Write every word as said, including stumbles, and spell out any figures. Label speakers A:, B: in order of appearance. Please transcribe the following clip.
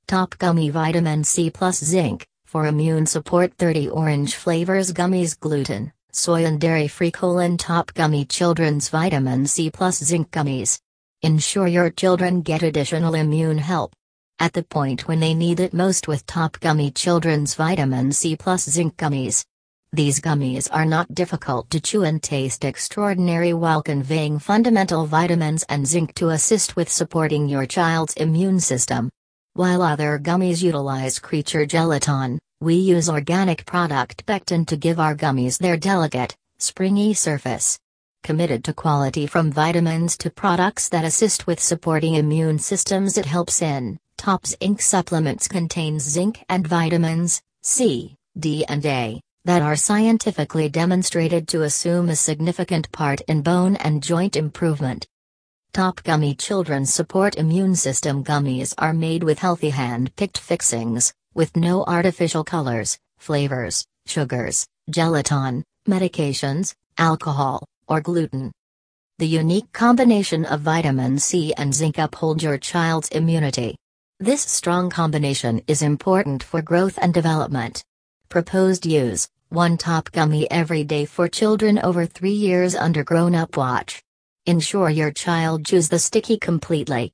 A: Top Gummy Vitamin C plus Zinc, for immune support. Thirty orange flavors gummies. Gluten, soy and dairy-free. Colon Top Gummy Children's Vitamin C plus Zinc Gummies. Ensure your children get additional immune help at the point when they need it most with Top Gummy Children's Vitamin C plus Zinc Gummies. These gummies are not difficult to chew and taste extraordinary while conveying fundamental vitamins and zinc to assist with supporting your child's immune system. While other gummies utilize creature gelatin, we use organic product pectin to give our gummies their delicate, springy surface. Committed to quality from vitamins to products that assist with supporting immune systems, it helps in. Top Zinc supplements contains zinc and vitamins C, D and A that are scientifically demonstrated to assume a significant part in bone and joint improvement. Top Gummy Children's Support Immune System Gummies are made with healthy hand-picked fixings, with no artificial colors, flavors, sugars, gelatin, medications, alcohol, or gluten. The unique combination of vitamin C and zinc upholds your child's immunity. This strong combination is important for growth and development. Proposed use: one Top Gummy every day for children over three years under grown-up watch. Ensure your child chews the sticky completely.